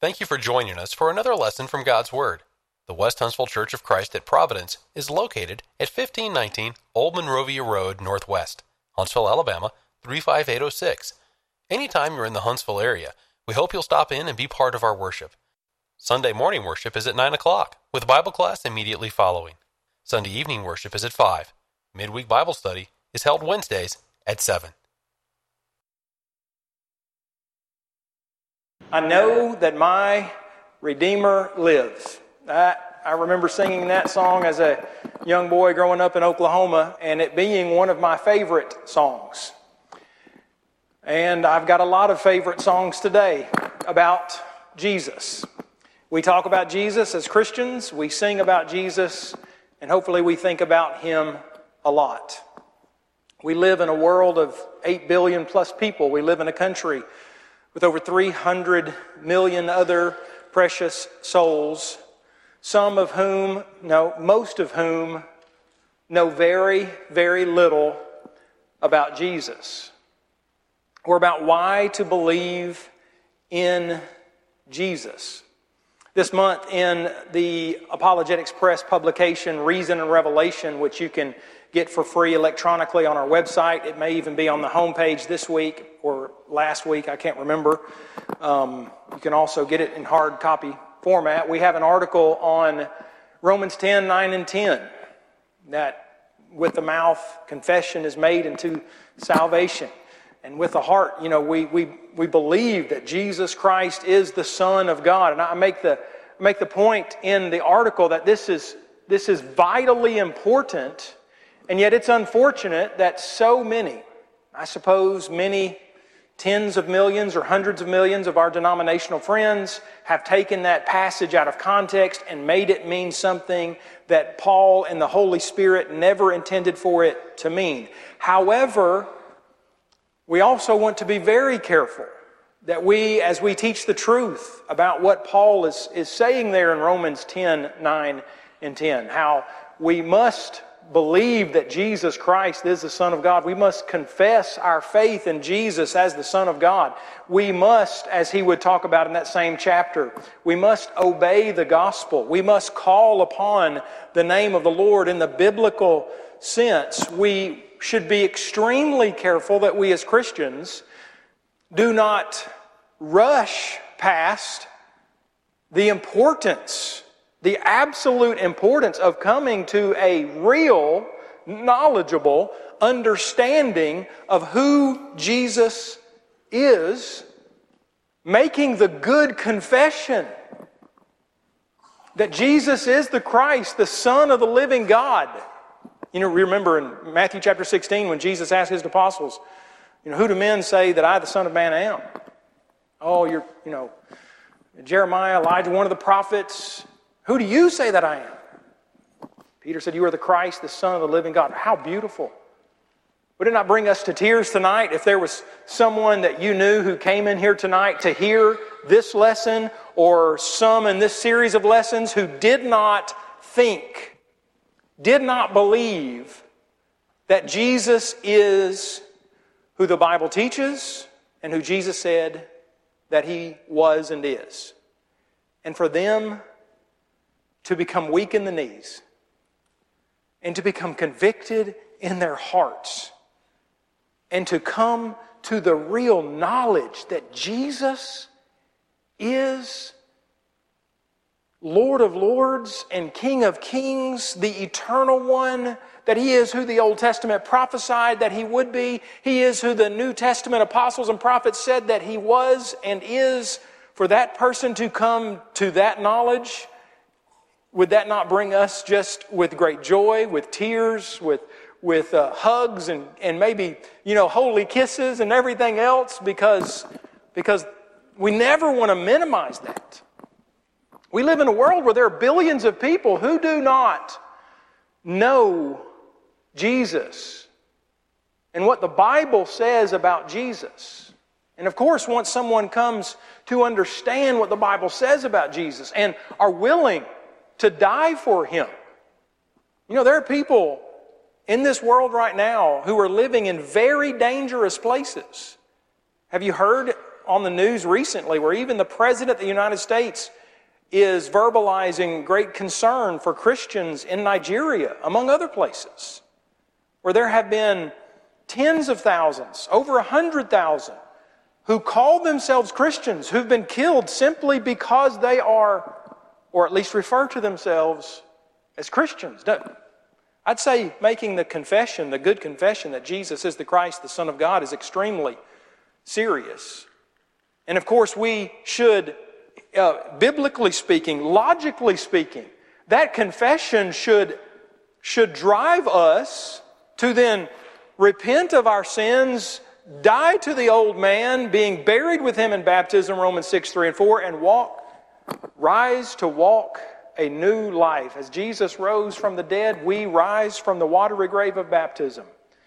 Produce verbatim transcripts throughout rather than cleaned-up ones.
Thank you for joining us for another lesson from God's Word. The West Huntsville Church of Christ at Providence is located at fifteen nineteen Old Monrovia Road Northwest, Huntsville, Alabama, three five eight oh six. Anytime you're in the Huntsville area, we hope you'll stop in and be part of our worship. Sunday morning worship is at nine o'clock, with Bible class immediately following. Sunday evening worship is at five. Midweek Bible study is held Wednesdays at seven. I know that my Redeemer lives. I, I remember singing that song as a young boy growing up in Oklahoma, and it being one of my favorite songs. And I've got a lot of favorite songs today about Jesus. We talk about Jesus as Christians, we sing about Jesus, and hopefully we think about Him a lot. We live in a world of eight billion plus people. We live in a country with over three hundred million other precious souls, some of whom, no, most of whom know very, very little about Jesus or about why to believe in Jesus. This month in the Apologetics Press publication, Reason and Revelation, which you can get for free electronically on our website. It may even be on the homepage this week or last week, I can't remember. Um, you can also get it in hard copy format. We have an article on Romans ten, nine, and ten, that with the mouth confession is made unto salvation. And with the heart, you know, we we we believe that Jesus Christ is the Son of God. And I make the make the point in the article that this is this is vitally important. And yet it's unfortunate that so many, I suppose many tens of millions or hundreds of millions of our denominational friends have taken that passage out of context and made it mean something that Paul and the Holy Spirit never intended for it to mean. However, we also want to be very careful that we, as we teach the truth about what Paul is, is saying there in Romans ten, nine, and ten, how we must believe that Jesus Christ is the Son of God. We must confess our faith in Jesus as the Son of God. We must, as he would talk about in that same chapter, we must obey the gospel. We must call upon the name of the Lord in the biblical sense. We should be extremely careful that we as Christians do not rush past the importance The absolute importance of coming to a real, knowledgeable understanding of who Jesus is, making the good confession that Jesus is the Christ, the Son of the living God. You know, remember in Matthew chapter sixteen when Jesus asked His apostles, you know, who do men say that I, the Son of Man, am? Oh, you're, you know, Jeremiah, Elijah, one of the prophets. Who do you say that I am? Peter said, you are the Christ, the Son of the living God. How beautiful. Would it not bring us to tears tonight if there was someone that you knew who came in here tonight to hear this lesson, or some in this series of lessons who did not think, did not believe that Jesus is who the Bible teaches and who Jesus said that He was and is. And for them to become weak in the knees and to become convicted in their hearts and to come to the real knowledge that Jesus is Lord of Lords and King of Kings, the Eternal One, that He is who the Old Testament prophesied that He would be. He is who the New Testament apostles and prophets said that He was and is. For that person to come to that knowledge, would that not bring us just with great joy, with tears, with with uh, hugs and, and maybe, you know, holy kisses and everything else? Because, because we never want to minimize that. We live in a world where there are billions of people who do not know Jesus and what the Bible says about Jesus. And of course, once someone comes to understand what the Bible says about Jesus and are willing to die for Him. You know, there are people in this world right now who are living in very dangerous places. Have you heard on the news recently where even the President of the United States is verbalizing great concern for Christians in Nigeria, among other places, where there have been tens of thousands, over a hundred thousand, who call themselves Christians, who've been killed simply because they are, or at least refer to themselves as Christians. I'd say making the confession, the good confession that Jesus is the Christ, the Son of God, is extremely serious. And of course we should, uh, biblically speaking, logically speaking, that confession should, should drive us to then repent of our sins, die to the old man, being buried with him in baptism, Romans six, three and four, and walk, rise to walk a new life. As Jesus rose from the dead, we rise from the watery grave of baptism.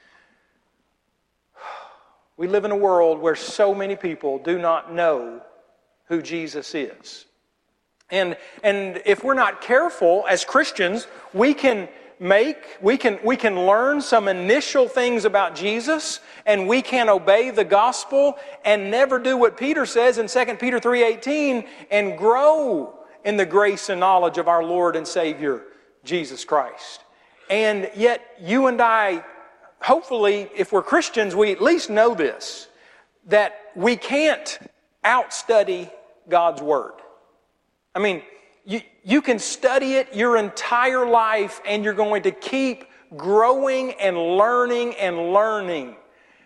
We live in a world where so many people do not know who Jesus is. And, and if we're not careful as Christians, we can make, we can, we can learn some initial things about Jesus, and we can obey the gospel and never do what Peter says in Second Peter three eighteen and grow in the grace and knowledge of our Lord and Savior, Jesus Christ. And yet you and I, hopefully, if we're Christians, we at least know this, that we can't outstudy God's Word. I mean, you, you can study it your entire life and you're going to keep growing and learning and learning.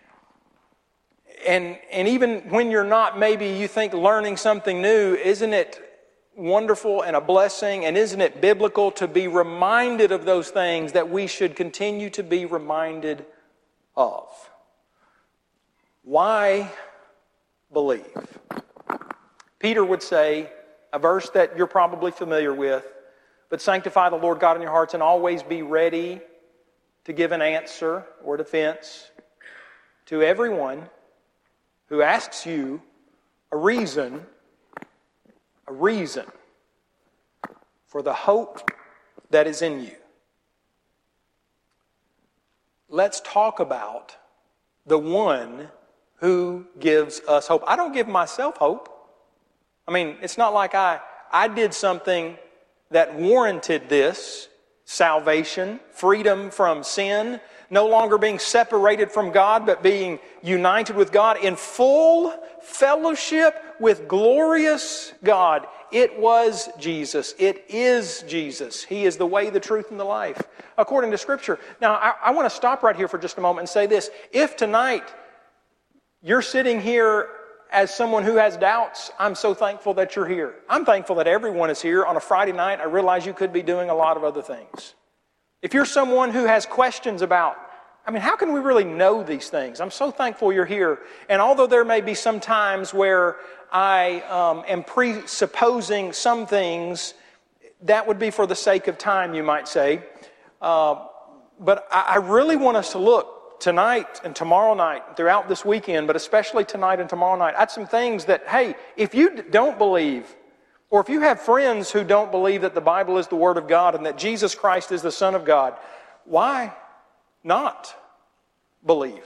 And, and even when you're not, maybe you think learning something new, isn't it wonderful and a blessing, and isn't it biblical to be reminded of those things that we should continue to be reminded of? Why believe? Peter would say, a verse that you're probably familiar with, but sanctify the Lord God in your hearts and always be ready to give an answer or defense to everyone who asks you a reason A reason for the hope that is in you. Let's talk about the one who gives us hope. I don't give myself hope. I mean, it's not like I, I did something that warranted this salvation, freedom from sin, no longer being separated from God, but being united with God in full fellowship with glorious God. It was Jesus. It is Jesus. He is the way, the truth, and the life, according to Scripture. Now, I, I want to stop right here for just a moment and say this. If tonight you're sitting here as someone who has doubts, I'm so thankful that you're here. I'm thankful that everyone is here on a Friday night. I realize you could be doing a lot of other things. If you're someone who has questions about, I mean, how can we really know these things? I'm so thankful you're here. And although there may be some times where I um, am presupposing some things, that would be for the sake of time, you might say. Uh, but I, I really want us to look tonight and tomorrow night, throughout this weekend, but especially tonight and tomorrow night, at some things that, hey, if you don't believe, or if you have friends who don't believe that the Bible is the Word of God and that Jesus Christ is the Son of God, why not believe?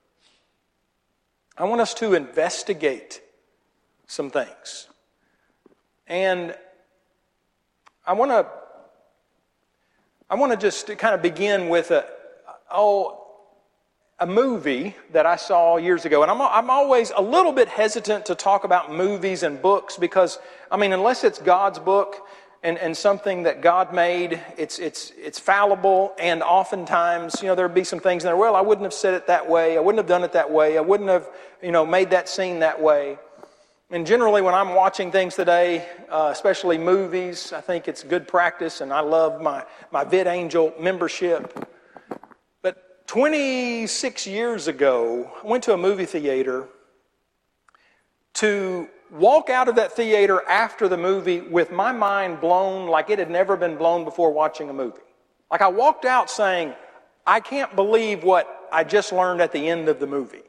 I want us to investigate some things. And I want to I want to just kind of begin with a oh a movie that I saw years ago. And I'm I'm always a little bit hesitant to talk about movies and books because, I mean, unless it's God's book and, and something that God made, it's it's it's fallible, and oftentimes, you know, there'd be some things that, well, I wouldn't have said it that way, I wouldn't have done it that way, I wouldn't have, you know, made that scene that way. And generally when I'm watching things today, uh, especially movies, I think it's good practice, and I love my, my VidAngel membership. But twenty-six years ago, I went to a movie theater to walk out of that theater after the movie with my mind blown like it had never been blown before watching a movie. Like I walked out saying, I can't believe what I just learned at the end of the movie.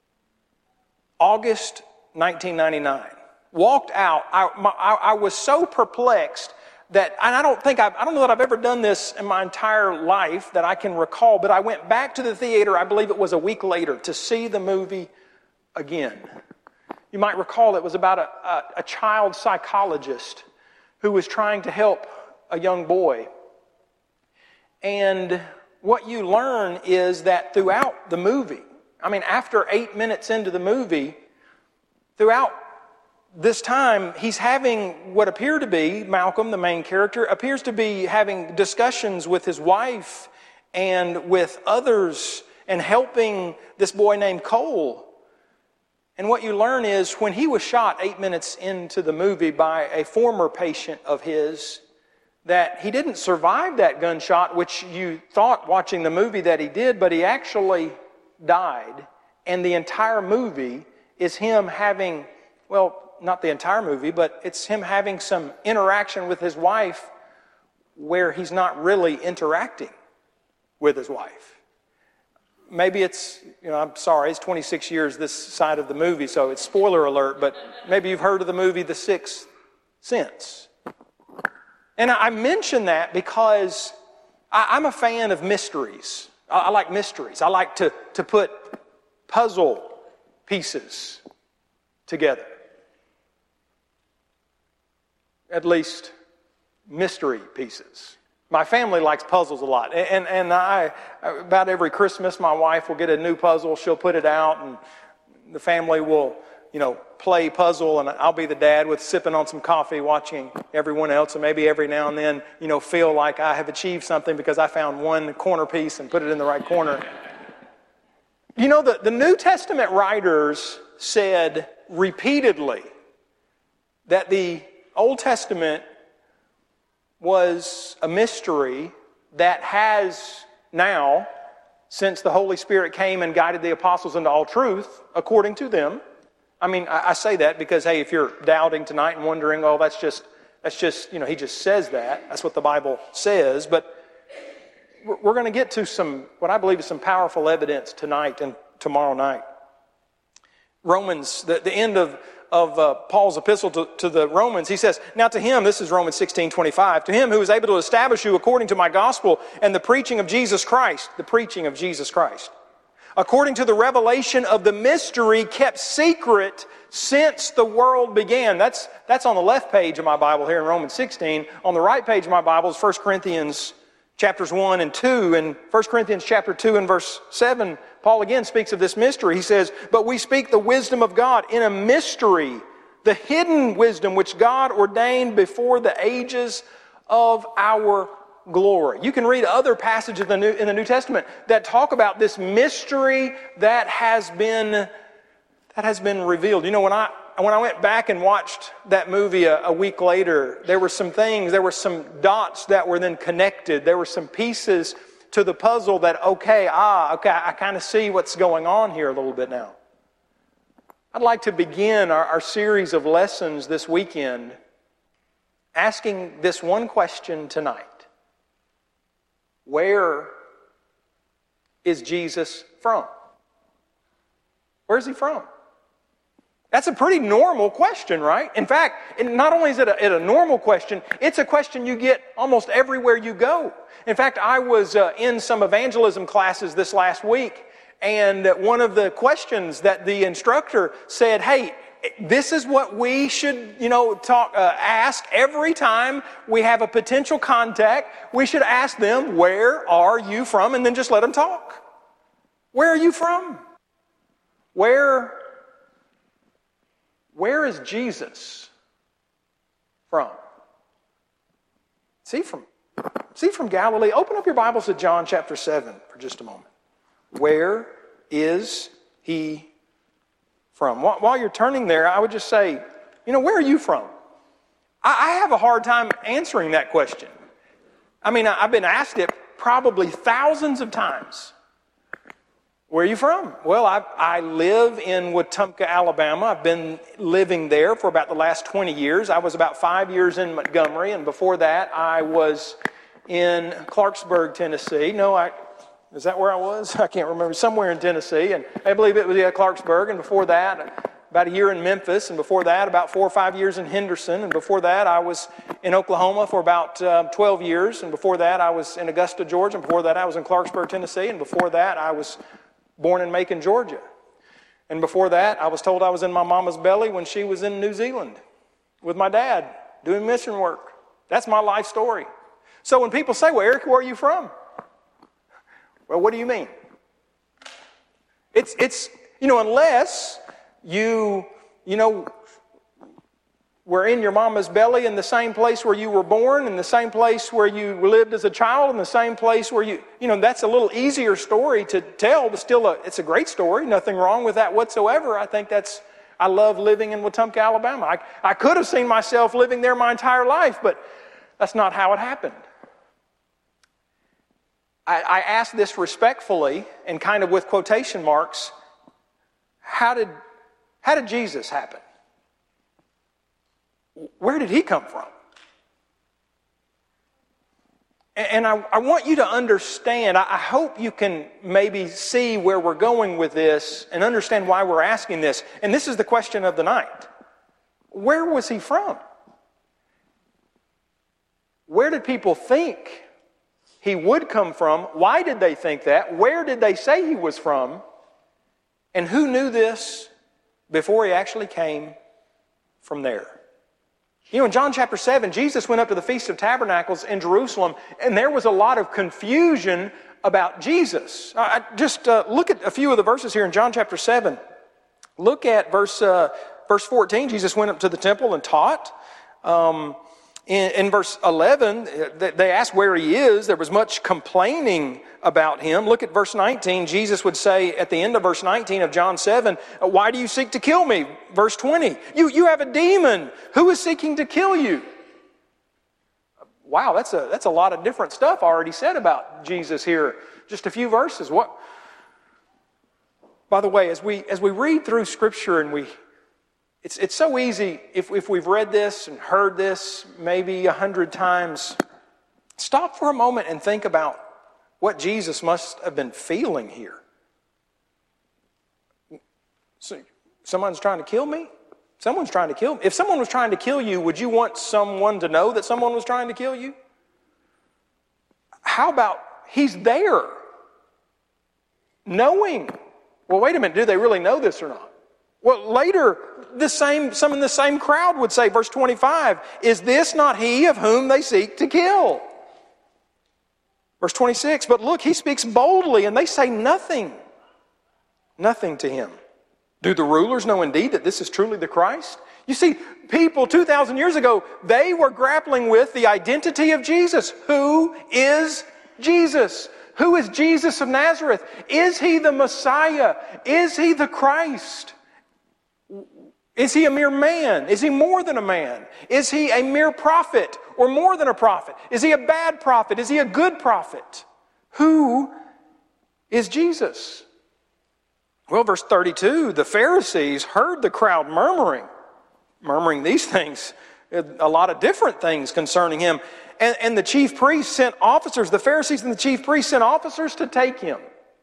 August nineteen ninety-nine. Walked out. I, my, I, I was so perplexed that, and I don't think I've, I don't know that I've ever done this in my entire life that I can recall, but I went back to the theater, I believe it was a week later, to see the movie again. You might recall it was about a, a, a child psychologist who was trying to help a young boy. And what you learn is that throughout the movie, I mean, after eight minutes into the movie, throughout this time, he's having what appear to be, Malcolm, the main character, appears to be having discussions with his wife and with others and helping this boy named Cole. And what you learn is when he was shot eight minutes into the movie by a former patient of his, that he didn't survive that gunshot, which you thought watching the movie that he did, but he actually died. And the entire movie is him having, well, not the entire movie, but it's him having some interaction with his wife where he's not really interacting with his wife. Maybe it's, you know, I'm sorry, it's twenty-six years this side of the movie, so it's spoiler alert, but maybe you've heard of the movie The Sixth Sense. And I mention that because I'm a fan of mysteries. I like mysteries. I like to, to put puzzle pieces together. At least mystery pieces. My family likes puzzles a lot. And, and I, about every Christmas, my wife will get a new puzzle. She'll put it out, and the family will, you know, play puzzle, and I'll be the dad with sipping on some coffee, watching everyone else, and maybe every now and then, you know, feel like I have achieved something because I found one corner piece and put it in the right corner. You know, the, the New Testament writers said repeatedly that the Old Testament was a mystery that has now, since the Holy Spirit came and guided the apostles into all truth, according to them. I mean, I, I say that because, hey, if you're doubting tonight and wondering, oh, that's just, that's just, you know, he just says that. That's what the Bible says. But we're, we're going to get to some, what I believe is some powerful evidence tonight and tomorrow night. Romans, the, the end of of uh, Paul's epistle to, to the Romans, he says, now to him, this is Romans sixteen twenty-five, to him who is able to establish you according to my gospel and the preaching of Jesus Christ, the preaching of Jesus Christ, according to the revelation of the mystery kept secret since the world began. That's, that's on the left page of my Bible here in Romans sixteen. On the right page of my Bible is First Corinthians chapters one and two. In First Corinthians chapter two and verse seven, Paul again speaks of this mystery. He says, but we speak the wisdom of God in a mystery, the hidden wisdom which God ordained before the ages of our glory. You can read other passages in the New, in the New Testament that talk about this mystery that has been, that has been revealed. You know, when I, when I went back and watched that movie a, a week later, there were some things, there were some dots that were then connected. There were some pieces to the puzzle that, okay, ah, okay, I kind of see what's going on here a little bit now. I'd like to begin our, our series of lessons this weekend asking this one question tonight. Where is Jesus from? Where is he from? That's a pretty normal question, right? In fact, not only is it a, it a normal question, it's a question you get almost everywhere you go. In fact, I was uh, in some evangelism classes this last week, and one of the questions that the instructor said, hey, this is what we should, you know, talk, uh, ask every time we have a potential contact. We should ask them, where are you from? And then just let them talk. Where are you from? Where Where is Jesus from? Is he from, is he from Galilee? Open up your Bibles to John chapter seven for just a moment. Where is he from? While you're turning there, I would just say, you know, where are you from? I have a hard time answering that question. I mean, I've been asked it probably thousands of times. Where are you from? Well, I, I live in Wetumpka, Alabama. I've been living there for about the last twenty years. I was about five years in Montgomery, and before that, I was in Clarksburg, Tennessee. No, I is that where I was? I can't remember. Somewhere in Tennessee, and I believe it was yeah, Clarksburg. And before that, about a year in Memphis, and before that, about four or five years in Henderson. And before that, I was in Oklahoma for about uh, twelve years. And before that, I was in Augusta, Georgia. And before that, I was in Clarksburg, Tennessee. And before that, I was born in Macon, Georgia. And before that, I was told I was in my mama's belly when she was in New Zealand with my dad doing mission work. That's my life story. So when people say, well, Eric, where are you from? Well, what do you mean? It's, it's you know, unless you, you know, were in your mama's belly in the same place where you were born, in the same place where you lived as a child, in the same place where you, you know, that's a little easier story to tell, but still a, it's a great story. Nothing wrong with that whatsoever. I think that's, I love living in Wetumpka, Alabama. I, I could have seen myself living there my entire life, but that's not how it happened. I, I ask this respectfully and kind of with quotation marks. How did, how did Jesus happen? Where did he come from? And I, I want you to understand, I, I hope you can maybe see where we're going with this and understand why we're asking this. And this is the question of the night. Where was he from? Where did people think he would come from? Why did they think that? Where did they say he was from? And who knew this before he actually came from there? You know, in John chapter seven, Jesus went up to the Feast of Tabernacles in Jerusalem, and there was a lot of confusion about Jesus. I, just uh, look at a few of the verses here in John chapter seven. Look at verse uh, verse fourteen. Jesus went up to the temple and taught. Um, in, in verse eleven, they asked where he is. There was much complaining about him. Look at verse nineteen. Jesus would say at the end of verse nineteen of John seven, why do you seek to kill me? Verse twenty, you, you have a demon. Who is seeking to kill you? Wow, that's a, that's a lot of different stuff already said about Jesus here. Just a few verses. What? By the way, as we, as we read through Scripture and we, it's, it's so easy if, if we've read this and heard this maybe a hundred times, stop for a moment and think about what Jesus must have been feeling here. So, someone's trying to kill me? Someone's trying to kill me. If someone was trying to kill you, would you want someone to know that someone was trying to kill you? How about he's there, knowing? Well, wait a minute, do they really know this or not? Well, later, the same, some in the same crowd would say, verse twenty-five, is this not he of whom they seek to kill? Verse twenty-six, but look, he speaks boldly, and they say nothing. Nothing to him. Do the rulers know indeed that this is truly the Christ? You see, people two thousand years ago, they were grappling with the identity of Jesus. Who is Jesus? Who is Jesus of Nazareth? Is he the Messiah? Is he the Christ? Is he a mere man? Is he more than a man? Is he a mere prophet or more than a prophet? Is he a bad prophet? Is he a good prophet? Who is Jesus? Well, verse thirty-two, the Pharisees heard the crowd murmuring, murmuring these things, a lot of different things concerning him. And, and the chief priests sent officers, the Pharisees and the chief priests sent officers to take him.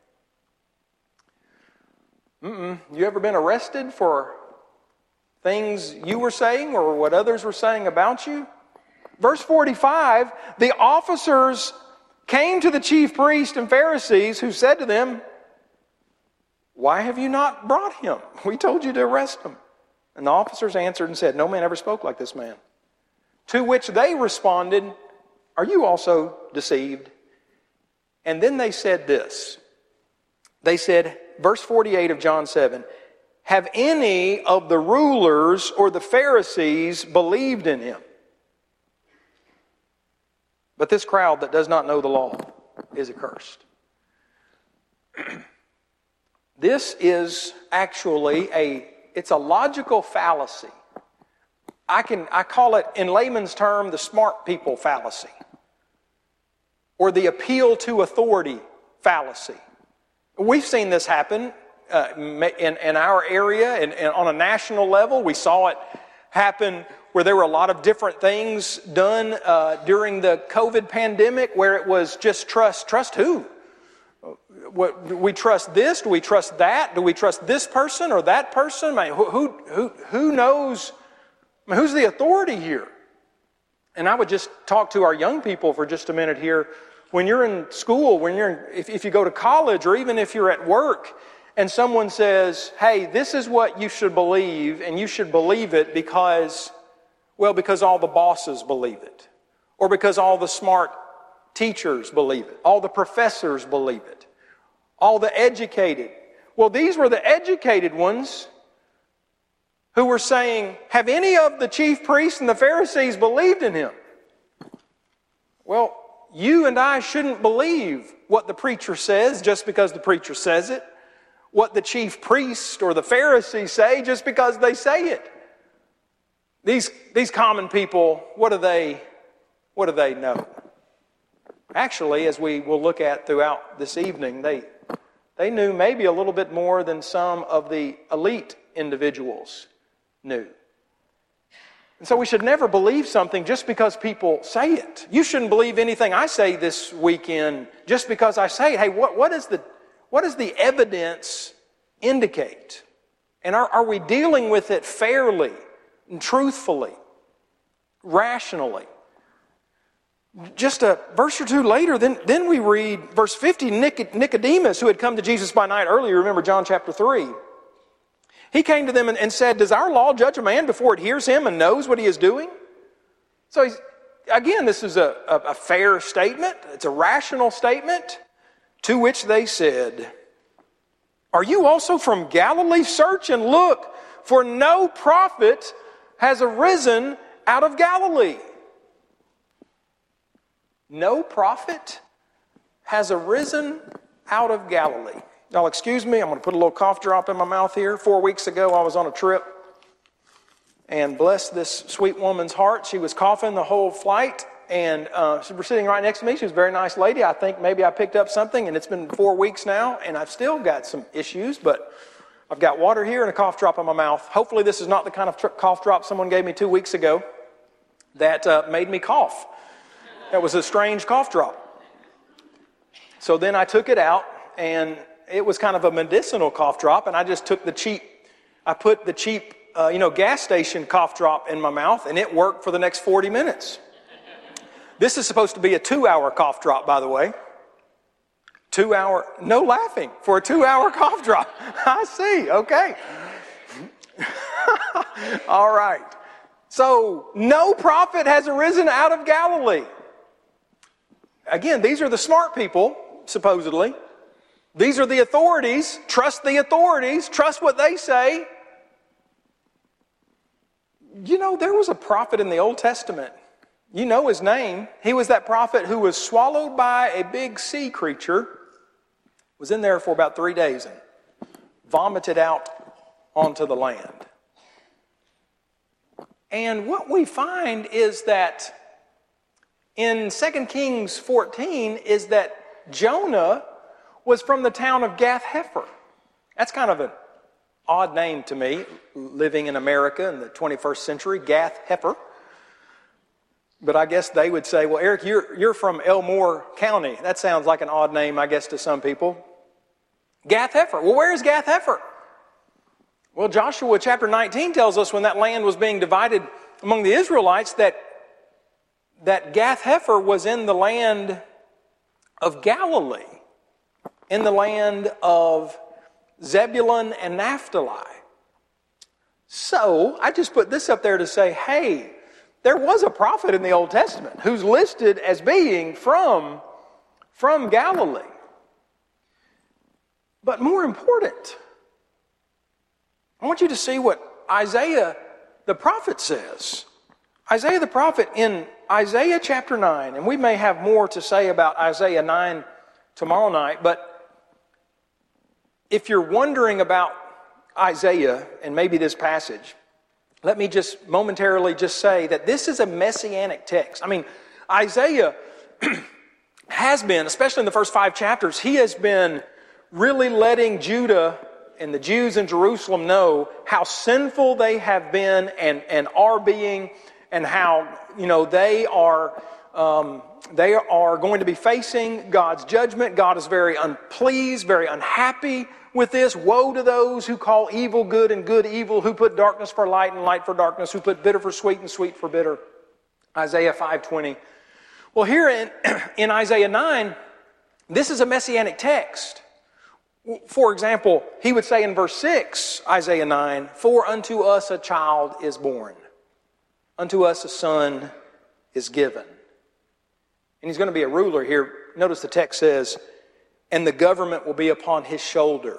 Mm-mm. You ever been arrested for things you were saying or what others were saying about you? Verse forty-five, the officers came to the chief priests and Pharisees who said to them, why have you not brought him? We told you to arrest him. And the officers answered and said, no man ever spoke like this man. To which they responded, are you also deceived? And then they said this. They said, verse forty-eight of John seven, have any of the rulers or the Pharisees believed in him? But this crowd that does not know the law is accursed. This is actually a, it's a logical fallacy. I can, I call it in layman's term, the smart people fallacy. Or the appeal to authority fallacy. We've seen this happen uh, in, in our area and, and on a national level. We saw it happen where there were a lot of different things done uh, during the COVID pandemic where it was just trust. Trust who? What, do we trust this? Do we trust that? Do we trust this person or that person? I mean, who, who, who knows? I mean, who's the authority here? And I would just talk to our young people for just a minute here. When you're in school, when you're in, if, if you go to college, or even if you're at work, and someone says, hey, this is what you should believe, and you should believe it because, well, because all the bosses believe it, or because all the smart teachers believe it, all the professors believe it, all the educated. Well, these were the educated ones who were saying, have any of the chief priests and the Pharisees believed in him? Well, you and I shouldn't believe what the preacher says just because the preacher says it, what the chief priest or the Pharisees say just because they say it. These, these common people, what do they, what do they know? Actually, as we will look at throughout this evening, they, they knew maybe a little bit more than some of the elite individuals knew. And so we should never believe something just because people say it. You shouldn't believe anything I say this weekend just because I say, hey, what, what, is the, what does the evidence indicate? And are, are we dealing with it fairly and truthfully, rationally? Just a verse or two later, then, then we read verse fifty, Nicodemus, who had come to Jesus by night earlier, remember John chapter three. He came to them and, and said, does our law judge a man before it hears him and knows what he is doing? So he's, again, this is a, a, a fair statement. It's a rational statement. To which they said, are you also from Galilee? Search and look, for no prophet has arisen out of Galilee. No prophet has arisen out of Galilee. Y'all excuse me, I'm going to put a little cough drop in my mouth here. Four weeks ago, I was on a trip, and bless this sweet woman's heart, she was coughing the whole flight, and uh, she was sitting right next to me. She was a very nice lady. I think maybe I picked up something, and it's been four weeks now, and I've still got some issues, but I've got water here and a cough drop in my mouth. Hopefully this is not the kind of tr- cough drop someone gave me two weeks ago that uh, made me cough. That was a strange cough drop. So then I took it out, and it was kind of a medicinal cough drop, and I just took the cheap, I put the cheap, uh, you know, gas station cough drop in my mouth, and it worked for the next forty minutes. This is supposed to be a two-hour cough drop, by the way. Two-hour, no laughing, for a two-hour cough drop. I see, okay. All right. So, no prophet has arisen out of Galilee. Again, these are the smart people, supposedly. These are the authorities. Trust the authorities. Trust what they say. You know, there was a prophet in the Old Testament. You know his name. He was that prophet who was swallowed by a big sea creature, was in there for about three days and vomited out onto the land. And what we find is that in Second Kings fourteen is that Jonah was from the town of Gath-Hepher. That's kind of an odd name to me, living in America in the twenty-first century, Gath-Hepher. But I guess they would say, well, Eric, you're, you're from Elmore County. That sounds like an odd name, I guess, to some people. Gath-Hepher. Well, where is Gath-Hepher? Well, Joshua chapter nineteen tells us when that land was being divided among the Israelites that, that Gath-Hepher was in the land of Galilee, in the land of Zebulun and Naphtali. So, I just put this up there to say, hey, there was a prophet in the Old Testament who's listed as being from, from Galilee. But more important, I want you to see what Isaiah the prophet says. Isaiah the prophet in Isaiah chapter nine, and we may have more to say about Isaiah nine tomorrow night, but if you're wondering about Isaiah and maybe this passage, let me just momentarily just say that this is a messianic text. I mean, Isaiah has been, especially in the first five chapters, he has been really letting Judah and the Jews in Jerusalem know how sinful they have been and, and are being, and how, you know, they are um, they are going to be facing God's judgment. God is very unpleased, very unhappy with this. Woe to those who call evil good and good evil, who put darkness for light and light for darkness, who put bitter for sweet and sweet for bitter. Isaiah five twenty. Well, here in, in Isaiah nine, this is a messianic text. For example, he would say in verse six, Isaiah nine, "For unto us a child is born, unto us a son is given." And he's going to be a ruler here. Notice the text says, "And the government will be upon his shoulder."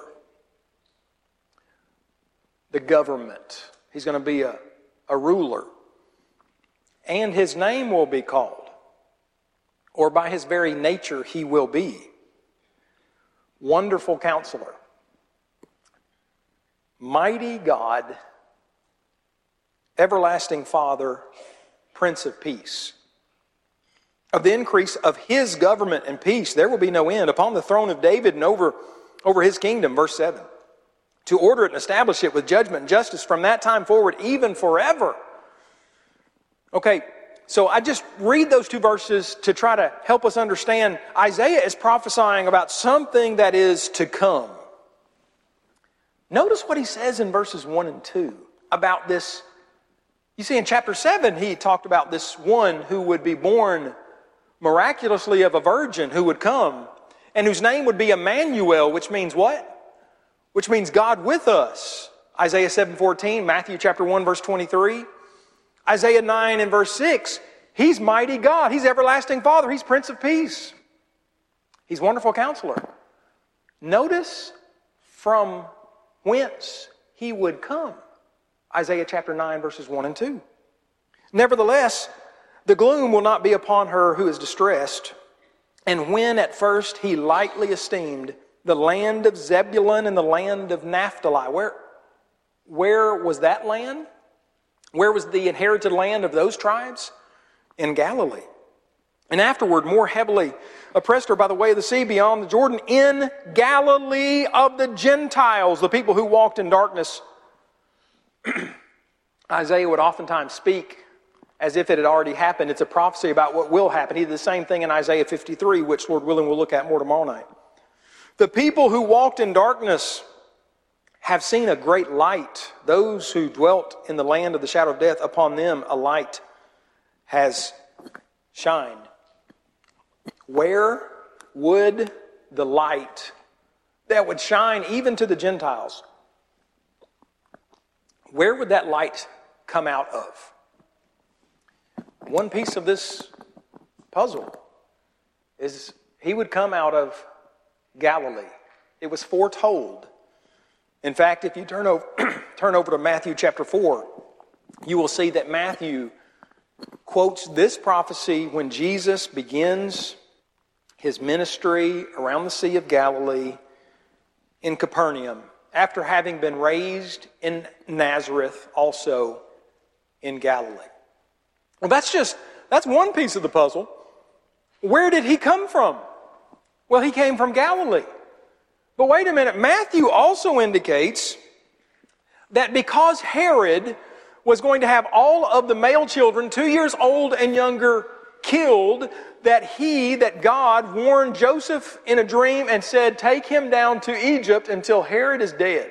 The government. He's going to be a, a ruler. "And his name will be called," or by his very nature he will be, "Wonderful Counselor, Mighty God, Everlasting Father, Prince of Peace. Of the increase of his government and peace there will be no end upon the throne of David and over, over his kingdom," verse seven, "to order it and establish it with judgment and justice from that time forward, even forever." Okay, so I just read those two verses to try to help us understand Isaiah is prophesying about something that is to come. Notice what he says in verses one and two about this. You see, in chapter seven, he talked about this one who would be born miraculously of a virgin who would come and whose name would be Emmanuel, which means what? Which means God with us. Isaiah seven fourteen, Matthew chapter one, verse twenty-three. Isaiah nine and verse six, he's mighty God. He's everlasting Father. He's Prince of Peace. He's Wonderful Counselor. Notice from whence he would come. Isaiah chapter nine, verses one and two. "Nevertheless, the gloom will not be upon her who is distressed. And when at first he lightly esteemed the land of Zebulun and the land of Naphtali." Where, where was that land? Where was the inherited land of those tribes? In Galilee. "And afterward, more heavily oppressed her by the way of the sea beyond the Jordan, in Galilee of the Gentiles, the people who walked in darkness." Isaiah would oftentimes speak as if it had already happened. It's a prophecy about what will happen. He did the same thing in Isaiah fifty-three, which, Lord willing, we'll look at more tomorrow night. "The people who walked in darkness have seen a great light. Those who dwelt in the land of the shadow of death, upon them a light has shined." Where would the light that would shine even to the Gentiles, where would that light come out of? One piece of this puzzle is he would come out of Galilee. It was foretold. In fact, if you turn over, turn over to Matthew chapter four, you will see that Matthew quotes this prophecy when Jesus begins his ministry around the Sea of Galilee in Capernaum, after having been raised in Nazareth, also in Galilee. Well, that's just, that's one piece of the puzzle. Where did he come from? Well, he came from Galilee. But wait a minute, Matthew also indicates that because Herod was going to have all of the male children, two years old and younger, killed, that he, that God warned Joseph in a dream and said, "Take him down to Egypt until Herod is dead."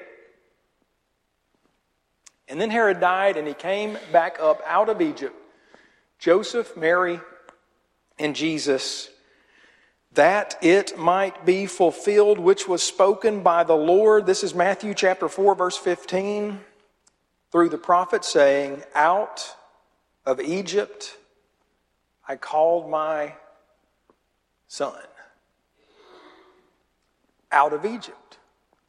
And then Herod died and he came back up out of Egypt. Joseph, Mary, and Jesus, that it might be fulfilled which was spoken by the Lord. This is Matthew chapter four, verse fifteen, through the prophet, saying, "Out of Egypt I called my son." Out of Egypt.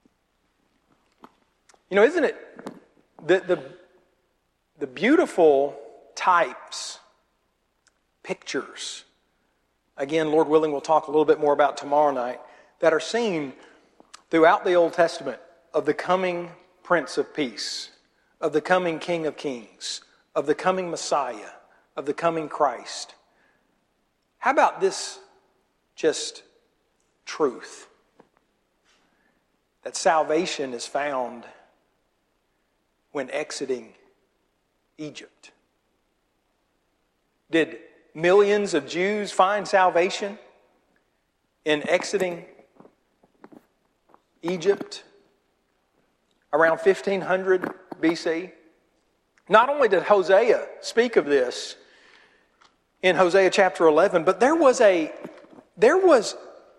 You know, isn't it the, the, the beautiful types, pictures, again, Lord willing, we'll talk a little bit more about tomorrow night, that are seen throughout the Old Testament of the coming Prince of Peace, of the coming King of Kings, of the coming Messiah, of the coming Christ. How about this just truth? That salvation is found when exiting Egypt. Did millions of Jews find salvation in exiting Egypt around fifteen hundred B C? Not only did Hosea speak of this in Hosea chapter eleven, but there was a, there was,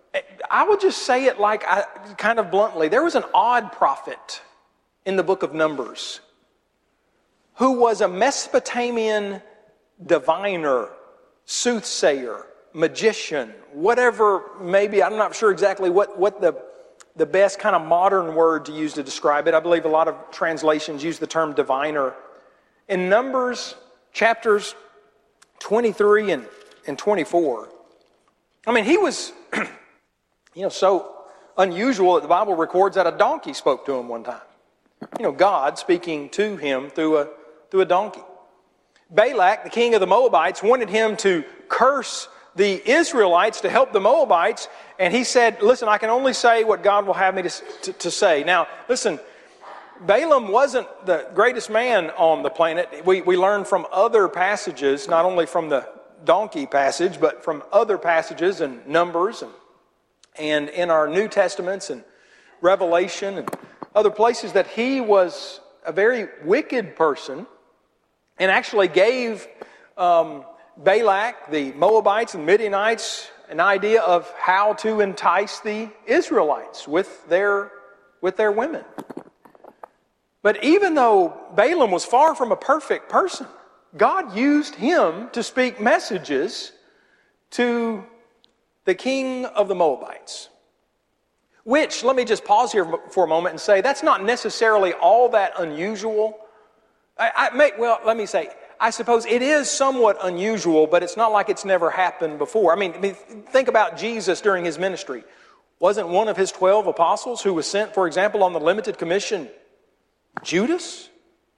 I would just say it like, I, kind of bluntly, there was an odd prophet in the book of Numbers who was a Mesopotamian diviner, soothsayer, magician, whatever, maybe, I'm not sure exactly what, what the, the best kind of modern word to use to describe it. I believe a lot of translations use the term diviner. In Numbers chapters twenty-three and, and twenty-four, I mean, he was, you know, so unusual that the Bible records that a donkey spoke to him one time. You know, God speaking to him through a, through a donkey. Balak, the king of the Moabites, wanted him to curse the Israelites to help the Moabites, and he said, listen, I can only say what God will have me to, to, to say. Now, listen, Balaam wasn't the greatest man on the planet. We, we learn from other passages, not only from the donkey passage, but from other passages and Numbers and, and in our New Testaments and Revelation and other places, that he was a very wicked person and actually gave um, Balak, the Moabites and Midianites, an idea of how to entice the Israelites with their, with their women. But even though Balaam was far from a perfect person, God used him to speak messages to the king of the Moabites. Which, let me just pause here for a moment and say, that's not necessarily all that unusual. I, I may, well, let me say, I suppose it is somewhat unusual, but it's not like it's never happened before. I mean, I mean, think about Jesus during his ministry. Wasn't one of his twelve apostles who was sent, for example, on the limited commission, Judas?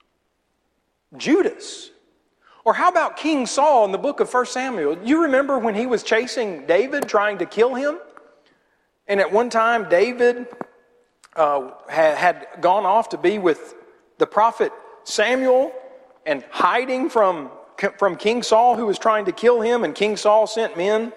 Judas. Or how about King Saul in the book of First Samuel? You remember when he was chasing David, trying to kill him? And at one time, David uh, had, had gone off to be with the prophet Samuel and hiding from, from King Saul, who was trying to kill him. And King Saul sent men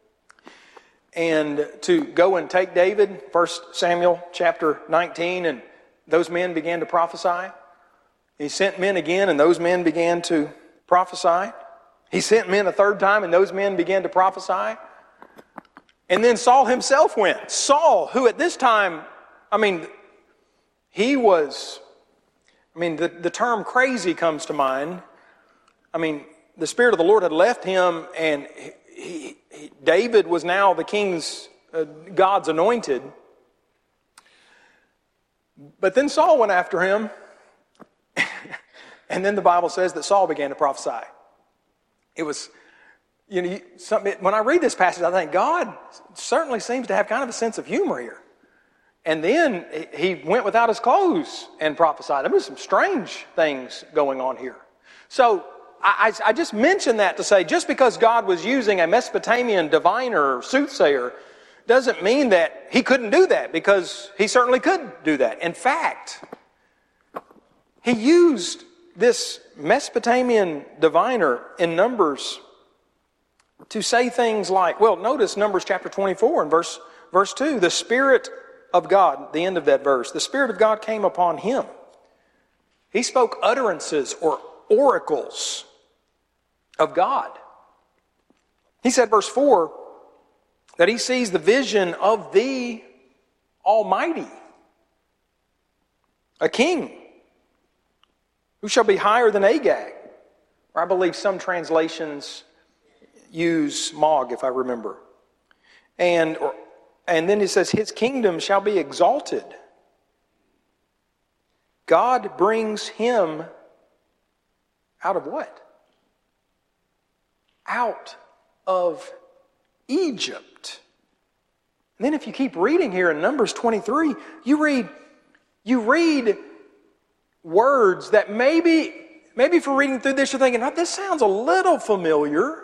and to go and take David, First Samuel chapter nineteen, and those men began to prophesy. He sent men again, and those men began to prophesy. He sent men a third time, and those men began to prophesy. And then Saul himself went. Saul, who at this time, I mean, he was, I mean, the, the term crazy comes to mind. I mean, the Spirit of the Lord had left him, and he, he, David was now the king's, uh, God's anointed. But then Saul went after him, and then the Bible says that Saul began to prophesy. It was... You know, something, when I read this passage, I think God certainly seems to have kind of a sense of humor here. And then he went without his clothes and prophesied. There was some strange things going on here. So I, I, I just mention that to say, just because God was using a Mesopotamian diviner, soothsayer, doesn't mean that he couldn't do that, because he certainly could do that. In fact, he used this Mesopotamian diviner in Numbers to say things like, well, notice Numbers chapter twenty-four and verse, verse two, the Spirit of God, the end of that verse, the Spirit of God came upon him. He spoke utterances or oracles of God. He said, verse four, that he sees the vision of the Almighty, a king who shall be higher than Agag. Or I believe some translations use Mog, if I remember. And, or, and then it says, his kingdom shall be exalted. God brings him out of what? Out of Egypt. And then if you keep reading here in Numbers twenty-three, you read, you read words that maybe, maybe if you're reading through this, you're thinking, oh, this sounds a little familiar.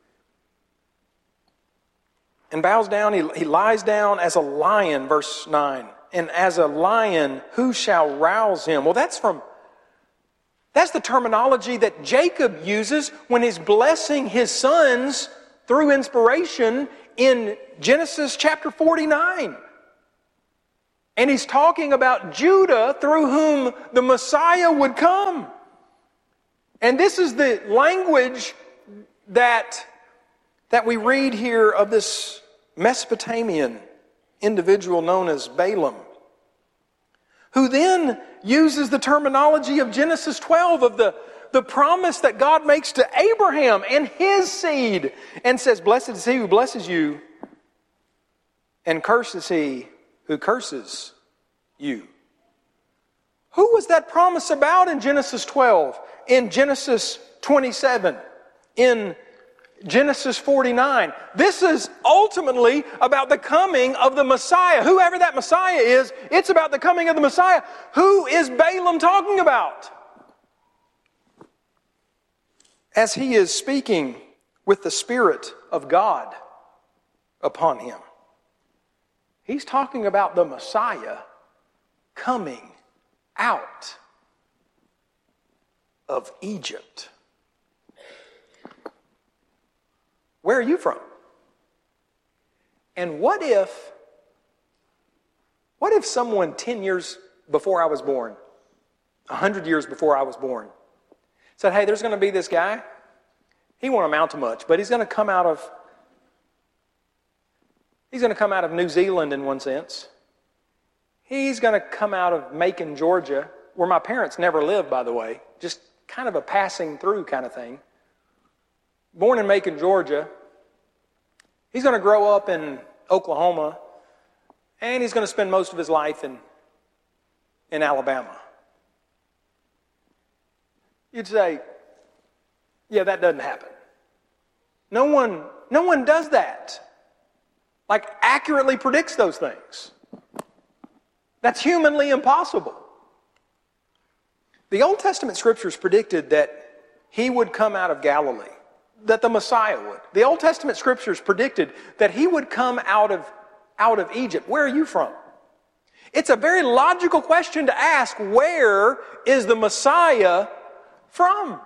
And bows down, he, he lies down as a lion, verse nine. And as a lion, who shall rouse him? Well, that's from, that's the terminology that Jacob uses when he's blessing his sons through inspiration in Genesis chapter forty-nine. And he's talking about Judah, through whom the Messiah would come. And this is the language that, that we read here of this Mesopotamian individual known as Balaam, who then uses the terminology of Genesis twelve, of the, the promise that God makes to Abraham and his seed, and says, blessed is he who blesses you, and cursed is he who curses you. Who was that promise about in Genesis twelve, in Genesis twenty-seven, in Genesis forty-nine? This is ultimately about the coming of the Messiah. Whoever that Messiah is, it's about the coming of the Messiah. Who is Balaam talking about? As he is speaking with the Spirit of God upon him, he's talking about the Messiah coming out of Egypt. Where are you from? And what if, what if someone ten years before I was born, one hundred years before I was born, said, hey, there's going to be this guy. He won't amount to much, but he's going to come out of, he's going to come out of New Zealand in one sense. He's going to come out of Macon, Georgia, where my parents never lived, by the way. Just kind of a passing through kind of thing. Born in Macon, Georgia. He's going to grow up in Oklahoma, and he's going to spend most of his life in, in Alabama. You'd say, yeah, that doesn't happen. No one, no one does that. Like, accurately predicts those things. That's humanly impossible. The Old Testament scriptures predicted that he would come out of Galilee, that the Messiah would. The Old Testament scriptures predicted that he would come out of, out of Egypt. Where are you from? It's a very logical question to ask, where is the Messiah from?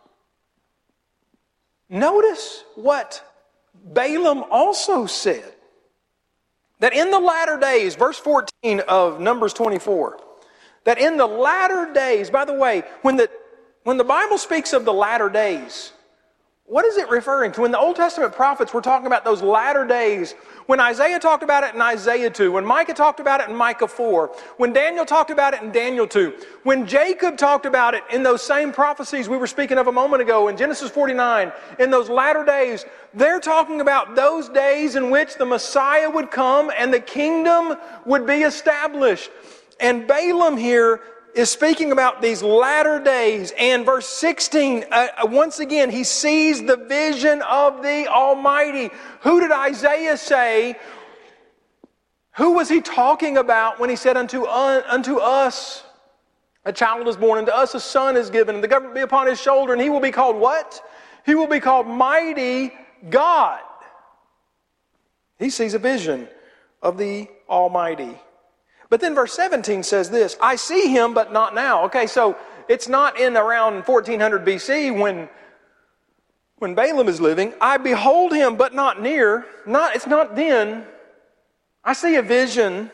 Notice what Balaam also said. That in the latter days, verse fourteen of Numbers twenty-four, that in the latter days, by the way, when the, when the Bible speaks of the latter days, what is it referring to? When the Old Testament prophets were talking about those latter days, when Isaiah talked about it in Isaiah two, when Micah talked about it in Micah four, when Daniel talked about it in Daniel two, when Jacob talked about it in those same prophecies we were speaking of a moment ago in Genesis forty-nine, in those latter days, they're talking about those days in which the Messiah would come and the kingdom would be established. And Balaam here is speaking about these latter days. And verse sixteen, uh, once again, he sees the vision of the Almighty. Who did Isaiah say? Who was he talking about when he said, unto, uh, unto us a child is born, unto us a son is given, and the government be upon his shoulder, and he will be called what? He will be called Mighty God. He sees a vision of the Almighty. But then verse seventeen says this, I see him, but not now. Okay, so it's not in around fourteen hundred B C when, when Balaam is living. I behold him, but not near. Not, it's not then. I see a vision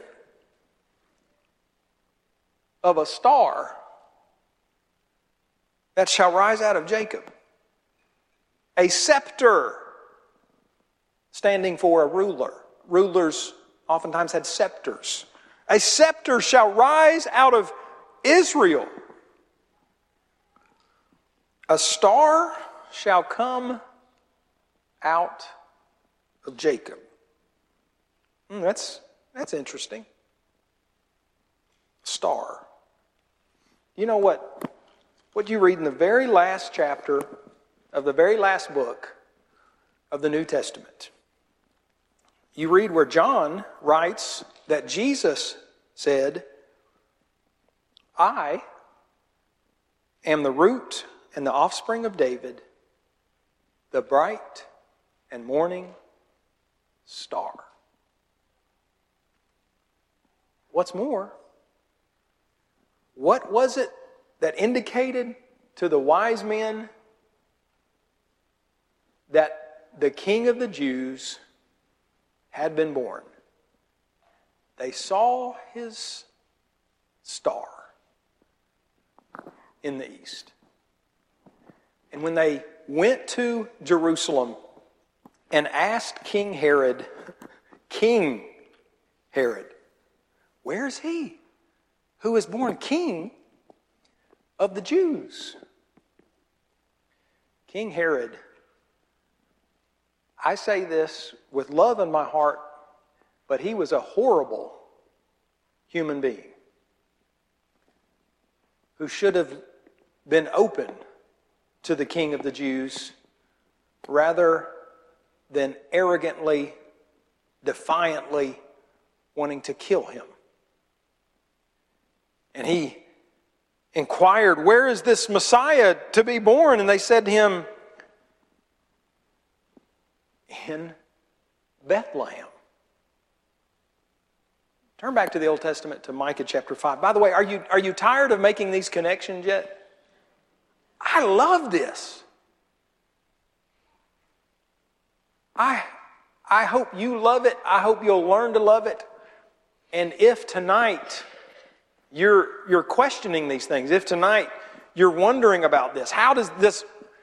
of a star that shall rise out of Jacob. A scepter standing for a ruler. Rulers oftentimes had scepters. A scepter shall rise out of Israel. A star shall come out of Jacob. Mm, that's, that's interesting. Star. You know what? What you read in the very last chapter of the very last book of the New Testament. You read where John writes that Jesus said, I am the root and the offspring of David, the bright and morning star. What's more, what was it that indicated to the wise men that the King of the Jews had been born? They saw his star in the east. And when they went to Jerusalem and asked King Herod, King Herod. Where is he who is born king of the Jews? King Herod, I say this with love in my heart, but he was a horrible human being who should have been open to the King of the Jews rather than arrogantly, defiantly wanting to kill him. And he inquired, where is this Messiah to be born? And they said to him, in Bethlehem. Turn back to the Old Testament to Micah chapter five. By the way, are you, are you tired of making these connections yet? I love this. I, I hope you love it. I hope you'll learn to love it. And if tonight you're, you're questioning these things, if tonight you're wondering about this, how does this...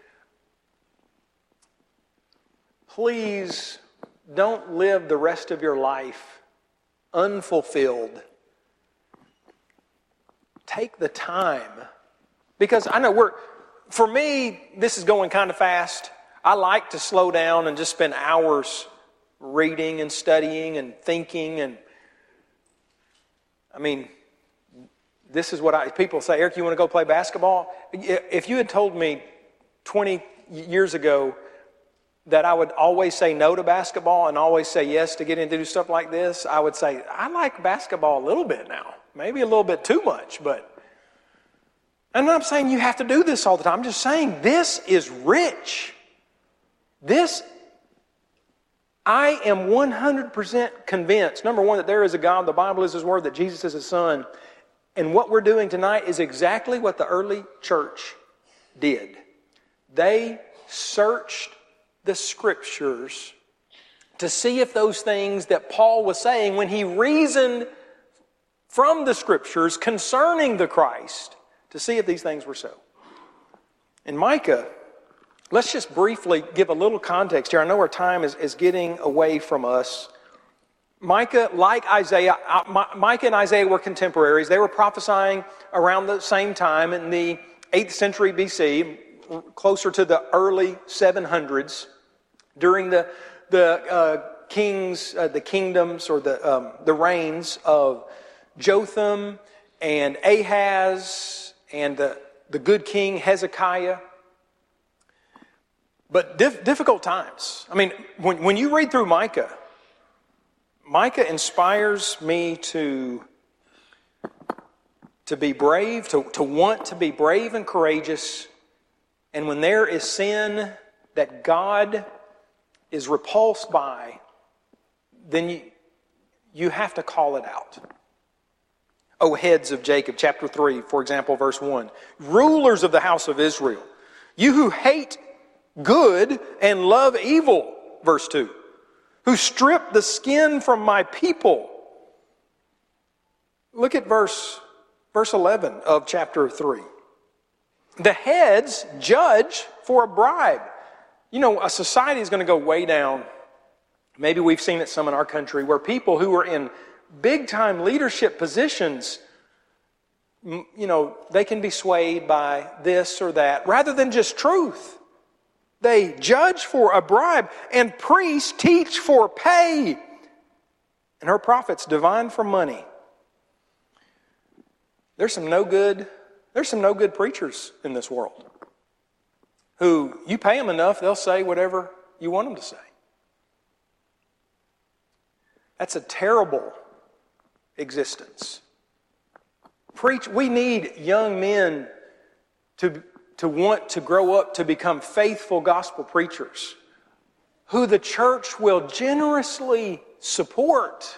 Please don't live the rest of your life unfulfilled. Take the time. Because I know we're, for me, this is going kind of fast. I like to slow down and just spend hours reading and studying and thinking. And I mean, this is what I, people say, Eric, you want to go play basketball? If you had told me twenty years ago that I would always say no to basketball and always say yes to getting to do stuff like this, I would say, I like basketball a little bit now. Maybe a little bit too much, but... I'm not saying you have to do this all the time. I'm just saying this is rich. This, I am one hundred percent convinced, number one, that there is a God, the Bible is His Word, that Jesus is His Son. And what we're doing tonight is exactly what the early church did. They searched the Scriptures to see if those things that Paul was saying when he reasoned from the Scriptures concerning the Christ, to see if these things were so. In Micah, let's just briefly give a little context here. I know our time is, is getting away from us. Micah, like Isaiah, Micah and Isaiah were contemporaries. They were prophesying around the same time in the eighth century B C, closer to the early seven hundreds. During the the uh, kings, uh, the kingdoms, or the um, the reigns of Jotham and Ahaz and the, the good king Hezekiah. But dif- difficult times. I mean, when when you read through Micah, Micah inspires me to to be brave, to, to want to be brave and courageous. And when there is sin that God is repulsed by, then you, you have to call it out. O heads of Jacob, chapter three, for example, verse one. Rulers of the house of Israel, you who hate good and love evil, verse two. Who strip the skin from my people. Look at verse, verse eleven of chapter three. The heads judge for a bribe. You know, a society is going to go way down. Maybe we've seen it some in our country where people who are in big-time leadership positions, you know, they can be swayed by this or that rather than just truth. They judge for a bribe, and priests teach for pay, and her prophets divine for money. There's some no good, there's some no good preachers in this world who you pay them enough, they'll say whatever you want them to say. That's a terrible existence. Preach. We need young men to, to want to grow up to become faithful gospel preachers who the church will generously support,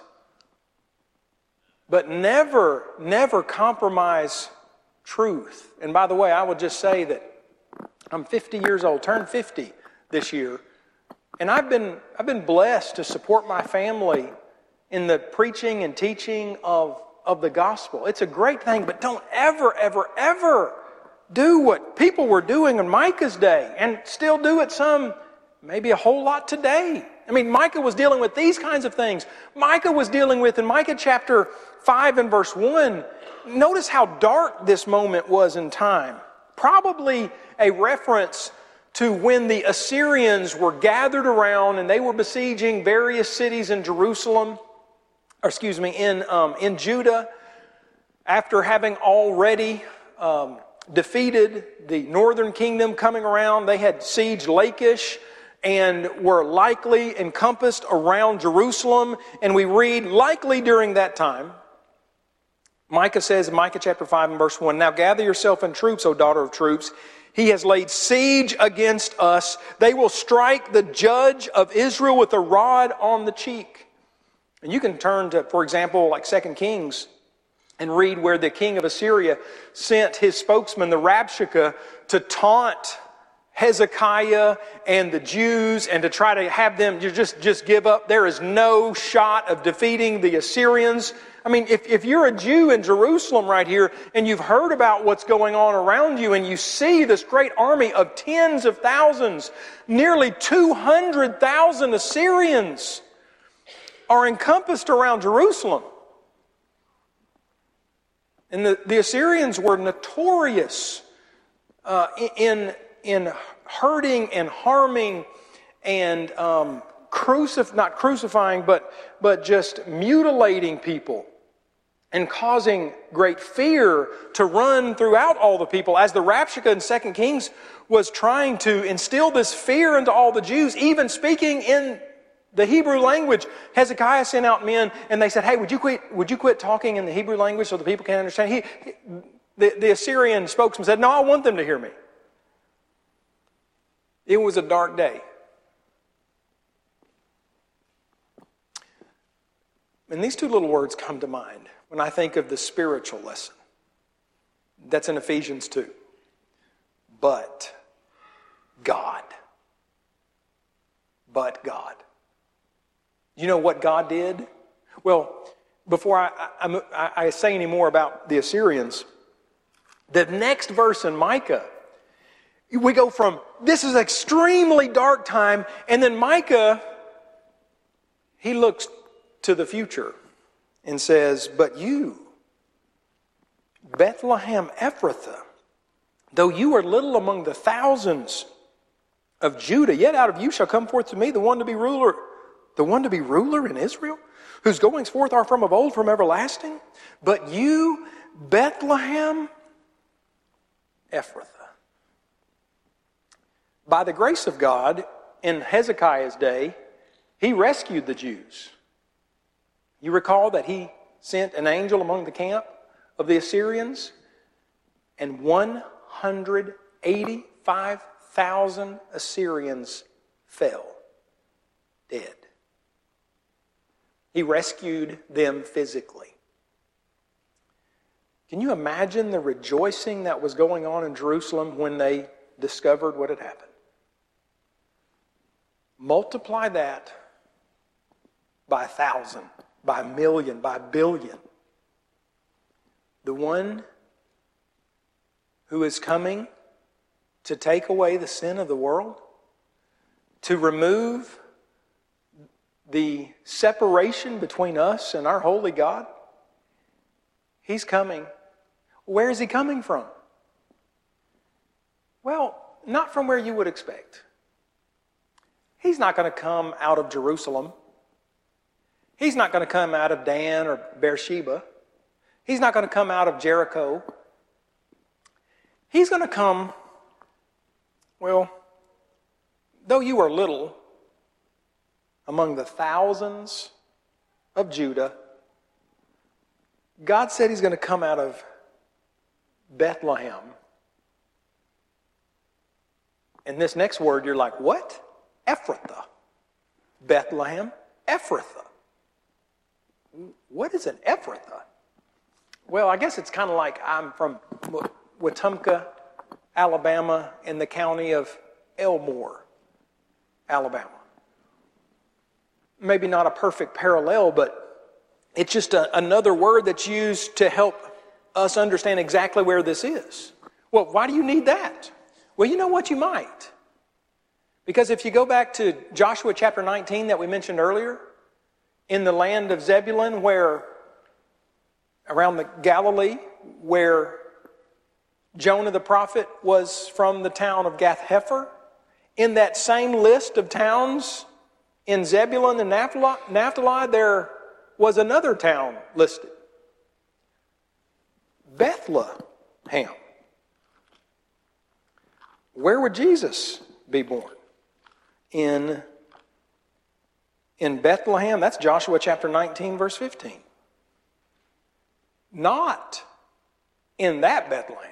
but never, never compromise truth. And by the way, I would just say that I'm fifty years old, turned fifty this year, and I've been I've been blessed to support my family in the preaching and teaching of, of the gospel. It's a great thing, but don't ever, ever, ever do what people were doing in Micah's day and still do it some maybe a whole lot today. I mean, Micah was dealing with these kinds of things. Micah was dealing with, in Micah chapter five and verse one, notice how dark this moment was in time. Probably a reference to when the Assyrians were gathered around and they were besieging various cities in Jerusalem, or excuse me, in, um, in Judah, after having already um, defeated the northern kingdom coming around. They had sieged Lachish and were likely encompassed around Jerusalem. And we read, likely during that time, Micah says in Micah chapter five and verse one, "Now gather yourself in troops, O daughter of troops. He has laid siege against us. They will strike the judge of Israel with a rod on the cheek." And you can turn to, for example, like Second Kings and read where the king of Assyria sent his spokesman, the Rabshakeh, to taunt Hezekiah and the Jews and to try to have them just, just give up. There is no shot of defeating the Assyrians. I mean, if, if you're a Jew in Jerusalem right here and you've heard about what's going on around you and you see this great army of tens of thousands, nearly two hundred thousand Assyrians are encompassed around Jerusalem. And the, the Assyrians were notorious uh, in, in hurting and harming and um, crucif- not crucifying, but, but just mutilating people and causing great fear to run throughout all the people. As the Rabshakeh in Second Kings was trying to instill this fear into all the Jews, even speaking in the Hebrew language, Hezekiah sent out men and they said, "Hey, would you quit, would you quit talking in the Hebrew language so the people can understand?" He, the, the Assyrian spokesman said, "No, I want them to hear me." It was a dark day. And these two little words come to mind when I think of the spiritual lesson. That's in Ephesians two. But God. But God. You know what God did? Well, before I, I, I say any more about the Assyrians, the next verse in Micah, we go from, this is an extremely dark time, and then Micah, he looks to the future and says, "But you, Bethlehem Ephrathah, though you are little among the thousands of Judah, yet out of you shall come forth to me the one to be ruler, the one to be ruler in Israel, whose goings forth are from of old, from everlasting. But you, Bethlehem Ephrathah." By the grace of God, in Hezekiah's day, he rescued the Jews. You recall that he sent an angel among the camp of the Assyrians, and one hundred eighty-five thousand Assyrians fell dead. He rescued them physically. Can you imagine the rejoicing that was going on in Jerusalem when they discovered what had happened? Multiply that by a thousand, by a million, by a billion. The one who is coming to take away the sin of the world, to remove the separation between us and our holy God, he's coming. Where is he coming from? Well, not from where you would expect. He's not going to come out of Jerusalem. He's not going to come out of Dan or Beersheba. He's not going to come out of Jericho. He's going to come, well, though you are little among the thousands of Judah, God said he's going to come out of Bethlehem. And this next word, you're like, what? Ephrathah. Bethlehem, Ephrathah. What is an Ephrathah? Well, I guess it's kind of like I'm from Wetumpka, Alabama, in the county of Elmore, Alabama. Maybe not a perfect parallel, but it's just a, another word that's used to help us understand exactly where this is. Well, why do you need that? Well, you know what? You might. Because if you go back to Joshua chapter nineteen that we mentioned earlier, in the land of Zebulun, where around the Galilee, where Jonah the prophet was from the town of Gath-Hepher, in that same list of towns in Zebulun and Naphtali, Naphtali, there was another town listed, Bethlehem. Where would Jesus be born? In, in Bethlehem. That's Joshua chapter nineteen, verse fifteen. Not in that Bethlehem,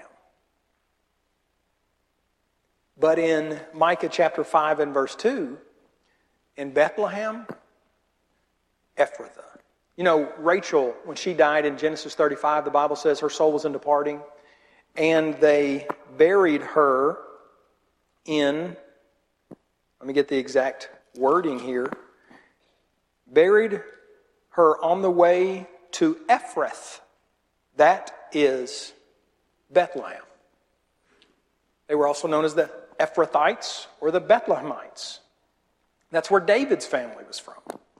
but in Micah chapter five and verse two, in Bethlehem, Ephrathah. You know, Rachel, when she died in Genesis thirty-five, the Bible says her soul was in departing, and they buried her in, let me get the exact wording here, buried her on the way to Ephrath. That is Bethlehem. They were also known as the Ephrathites or the Bethlehemites. That's where David's family was from.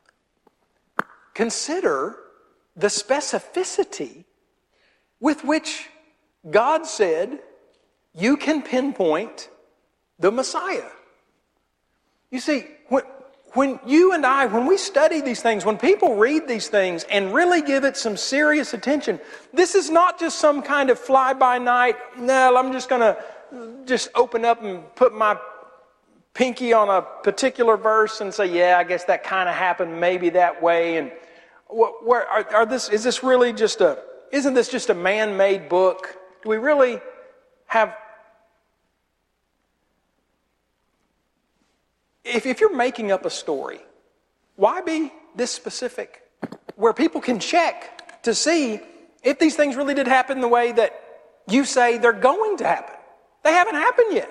Consider the specificity with which God said you can pinpoint the Messiah. You see, when, when you and I, when we study these things, when people read these things and really give it some serious attention, this is not just some kind of fly-by-night, no, I'm just going to just open up and put my pinky on a particular verse and say, yeah, I guess that kind of happened maybe that way. And what, where are, are this? Is this really just a? Isn't this just a man-made book? Do we really have? If, if you're making up a story, why be this specific? Where people can check to see if these things really did happen the way that you say they're going to happen. They haven't happened yet.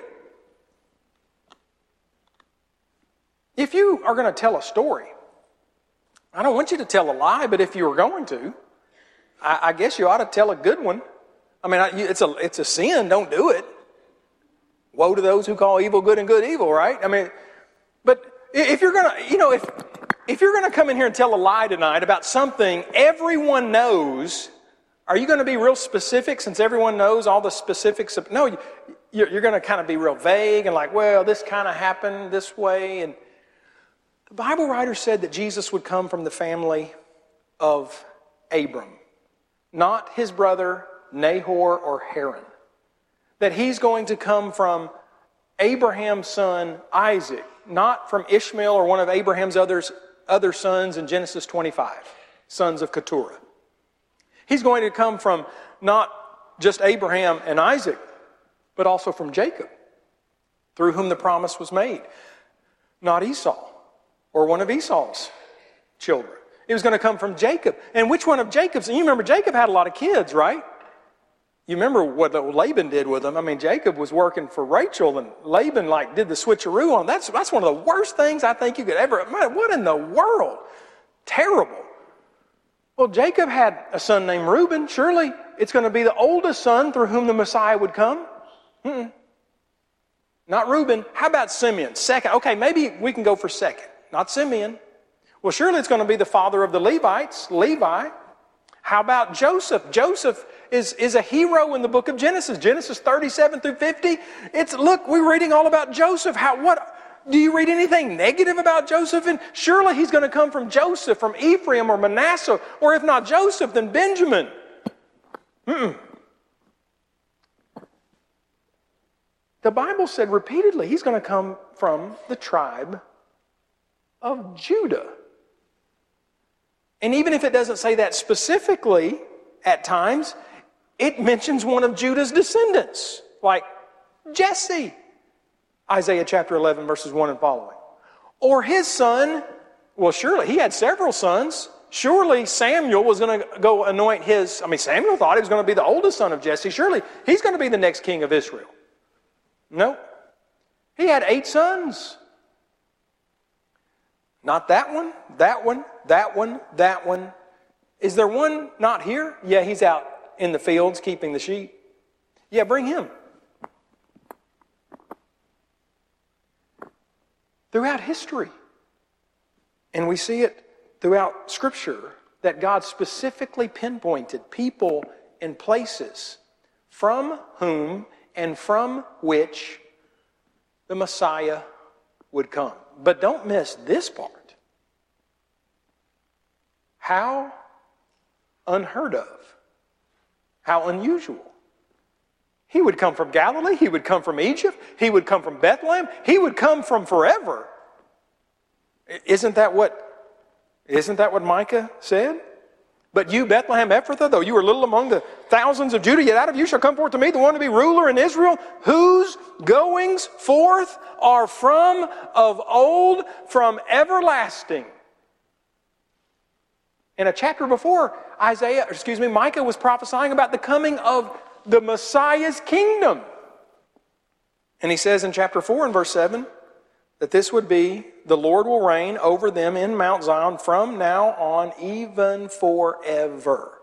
If you are going to tell a story, I don't want you to tell a lie, but if you were going to, I, I guess you ought to tell a good one. I mean, it's a, it's a sin, don't do it. Woe to those who call evil good and good evil, right? I mean, but if you're going to, you know, if, if you're going to come in here and tell a lie tonight about something everyone knows, are you going to be real specific since everyone knows all the specifics of, no, you're, you're going to kind of be real vague and like, well, this kind of happened this way. And the Bible writer said that Jesus would come from the family of Abram, not his brother Nahor or Haran. That he's going to come from Abraham's son Isaac, not from Ishmael or one of Abraham's others, other sons in Genesis twenty-five, sons of Keturah. He's going to come from not just Abraham and Isaac, but also from Jacob, through whom the promise was made. Not Esau or one of Esau's children. It was going to come from Jacob. And which one of Jacob's? And you remember Jacob had a lot of kids, right? You remember what Laban did with them. I mean, Jacob was working for Rachel, and Laban like did the switcheroo on them. That's, that's one of the worst things I think you could ever... Man, what in the world? Terrible. Well, Jacob had a son named Reuben. Surely it's going to be the oldest son through whom the Messiah would come. Mm-mm. Not Reuben. How about Simeon? Second. Okay, maybe we can go for second. Not Simeon. Well, surely it's going to be the father of the Levites, Levi. How about Joseph? Joseph is, is a hero in the book of Genesis. Genesis thirty-seven through fifty. It's, look, we're reading all about Joseph. How, what, do you read anything negative about Joseph? And surely he's going to come from Joseph, from Ephraim or Manasseh, or if not Joseph, then Benjamin. Mm-mm. The Bible said repeatedly he's going to come from the tribe of Judah. And even if it doesn't say that specifically at times, it mentions one of Judah's descendants, like Jesse, Isaiah chapter eleven, verses one and following. Or his son, well, surely he had several sons. Surely Samuel was going to go anoint his, I mean, Samuel thought he was going to be the oldest son of Jesse. Surely he's going to be the next king of Israel. No. He had eight sons. Not that one, that one, that one, that one. Is there one not here? Yeah, he's out in the fields keeping the sheep. Yeah, bring him. throughout history. And we see it throughout Scripture that God specifically pinpointed people and places from whom and from which the Messiah would come. But don't miss this part. How unheard of. How unusual. He would come from Galilee. He would come from Egypt. He would come from Bethlehem. He would come from forever. Isn't that what, isn't that what Micah said? But you, Bethlehem Ephrathah, though you are little among the thousands of Judah, yet out of you shall come forth to me the one to be ruler in Israel, whose goings forth are from of old, from everlasting. In a chapter before, Isaiah, excuse me, Micah was prophesying about the coming of the Messiah's kingdom. And he says in chapter four and verse seven that this would be, the Lord will reign over them in Mount Zion from now on, even forever.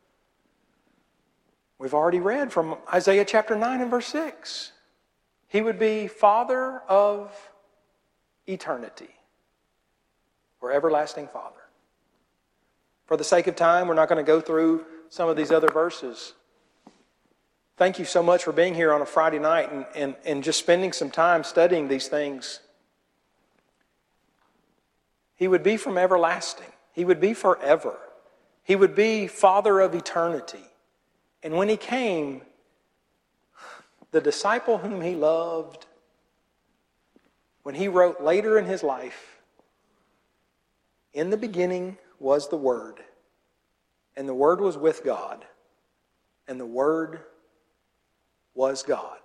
We've already read from Isaiah chapter nine and verse six. He would be Father of eternity, or everlasting Father. For the sake of time, we're not going to go through some of these other verses. Thank you so much for being here on a Friday night and, and, and just spending some time studying these things. He would be from everlasting. He would be forever. He would be Father of eternity. And when He came, the disciple whom He loved, when He wrote later in His life, in the beginning was the Word, and the Word was with God, and the Word was God.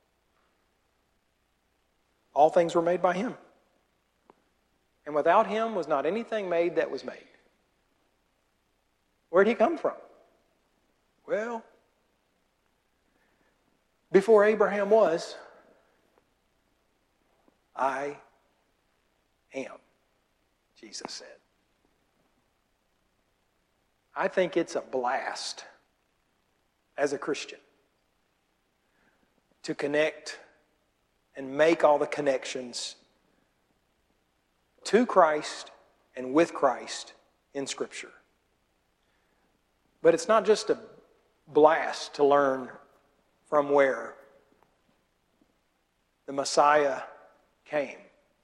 All things were made by Him. And without Him was not anything made that was made. Where'd He come from? Well, before Abraham was, I am, Jesus said. I think it's a blast as a Christian to connect and make all the connections to Christ and with Christ in Scripture. But it's not just a blast to learn from where the Messiah came.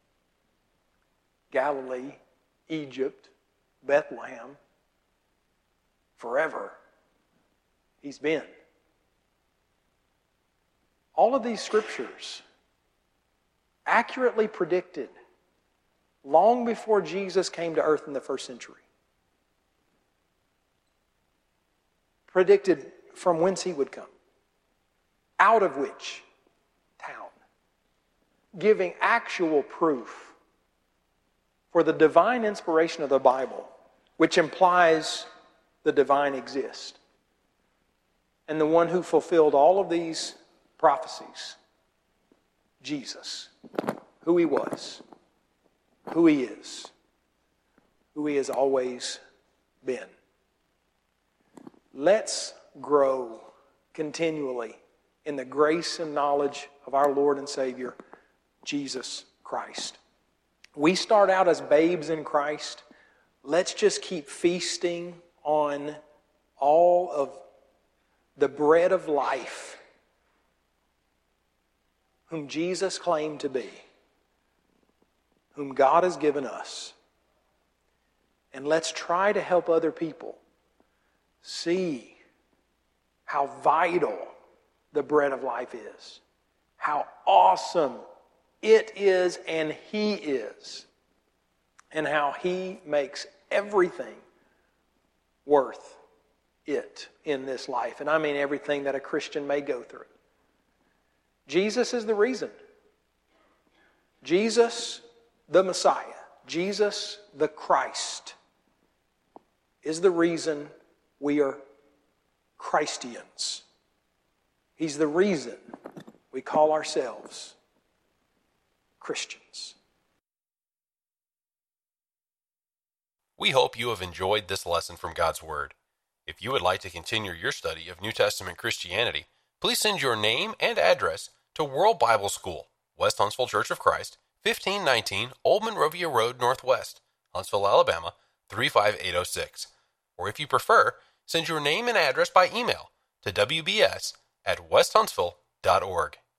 Galilee, Egypt, Bethlehem, forever He's been. All of these scriptures accurately predicted long before Jesus came to earth in the first century. Predicted from whence He would come. Out of which town. Giving actual proof for the divine inspiration of the Bible, which implies the divine exists. And the one who fulfilled all of these prophecies, Jesus, who He was, who He is, who He has always been. Let's grow continually in the grace and knowledge of our Lord and Savior, Jesus Christ. We start out as babes in Christ. Let's just keep feasting on all of the bread of life whom Jesus claimed to be, whom God has given us. And let's try to help other people see how vital the bread of life is, how awesome it is and He is, and how He makes everything worth it in this life. And I mean everything that a Christian may go through. Jesus is the reason. Jesus, the Messiah, Jesus, the Christ, is the reason we are Christians. He's the reason we call ourselves Christians. We hope you have enjoyed this lesson from God's Word. If you would like to continue your study of New Testament Christianity, please send your name and address to World Bible School, West Huntsville Church of Christ, fifteen nineteen Old Monrovia Road Northwest, Huntsville, Alabama, three five eight oh six. Or if you prefer, send your name and address by email to w b s at west huntsville dot org.